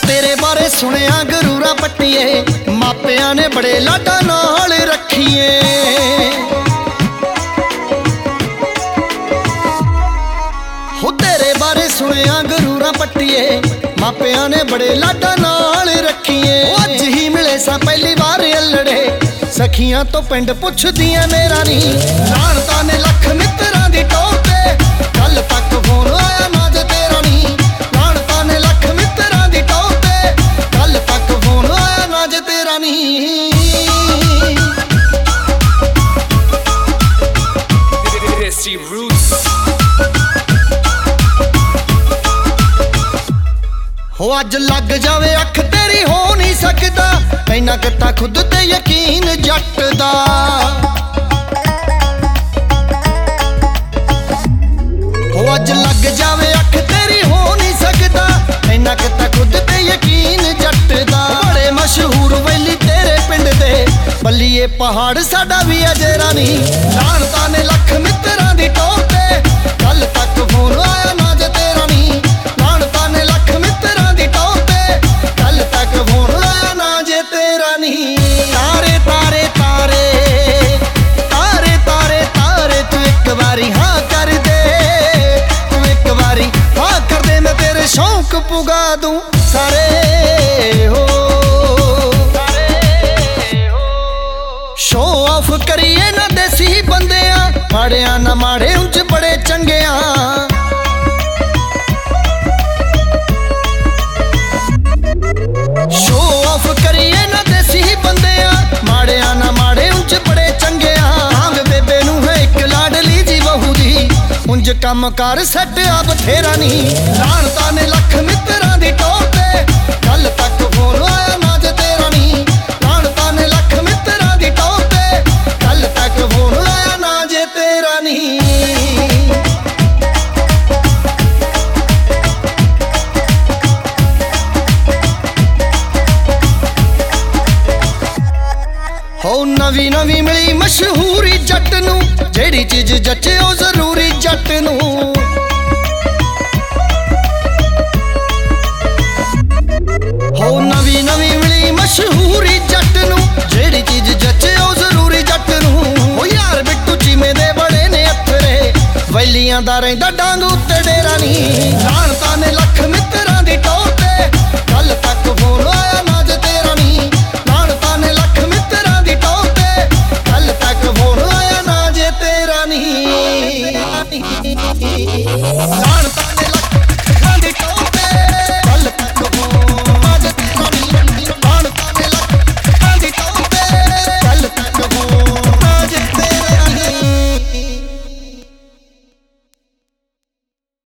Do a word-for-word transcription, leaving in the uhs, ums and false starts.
तेरे बारे सुनिया गरूरा पट्टिए, मापिया ने बड़े लाडा नाल रखिए। हो तेरे बारे सुनिया गरूरा पट्टिए, मापिया ने बड़े लाडा नाल रखिए। अज ही मिले सा पहली बार अल्लड़े, सखियां तो पिंड पुछदियां मेरा नी। लाणता ने लख मित्रां दी टोर ते, कल तक फोन आया ना जे तेरा नी। लाणता ने लख मित्रां दी टोर ते, कल तक फोन आया ना जे तेरा नी। हो अज लग जावे अख तेरी हो नहीं सकदा, इन्ना किता खुद ते यकीन जट दा। हो अज लग जावे अख तेरी हो नहीं सकदा, इन्ना किता खुद ते यकीन जट दा। बड़े मशहूर वैली तेरे पिंड दे, बल्लिए पहाड़ साडा भी अजे रानी। लाणता ने लख मित्रां दी टोर ते, कल तक फोन आया ना जे तेरा नी। लाणता ने लख मित्रां दी टोर ते, कल तक फोन आया ना जे तेरा नी। तारे तारे तारे तारे तारे तारे, तू एक बारी हाँ कर दे, तू एक बारी हाँ कर दे, मैं तेरे शौक पुगा दूं सारे। हो शो ऑफ करिए ना देसी बंदियां, माड़िया ना माड़े उंच बड़े चंगिया। शो ऑफ करिए ना देसी बंदियां, माड़िया ना माड़े उंच बड़े चंगिया। आंग बेबे नू है एक लाडली जी बहू दी, उंज कम कर सट आ बथेरा नी। लाणता ने लख मित्रां दी टोर ते, कल तक फोन आया ना जे तेरा नी। लाणता ने लख मित्रां दी टोर ते, कल तक फोन आया ना जे तेरा नी। हो नवी नवी मिली मशहूरी जट नू, जेड़ी चीज जचे ओ जरूरी जट नू। हो नवी नवी मिली मशहूरी जट नू, जेड़ी चीज जचे ओ जरूरी जट नू। ओ यार बिट्टू चीमे दे बड़े ने अथरे, वैलियां दा रहिंदा डांग उत्ते डेरा नी। लाणता ने लख मित्रां दी टोर ते, कल तक फोन आया ना जे तेरा नी। लाणता ने लख मित्रां दी टोर ते, कल तक फोन आया ना जे तेरा नी। लाणता ने लख मित्रां दी टोर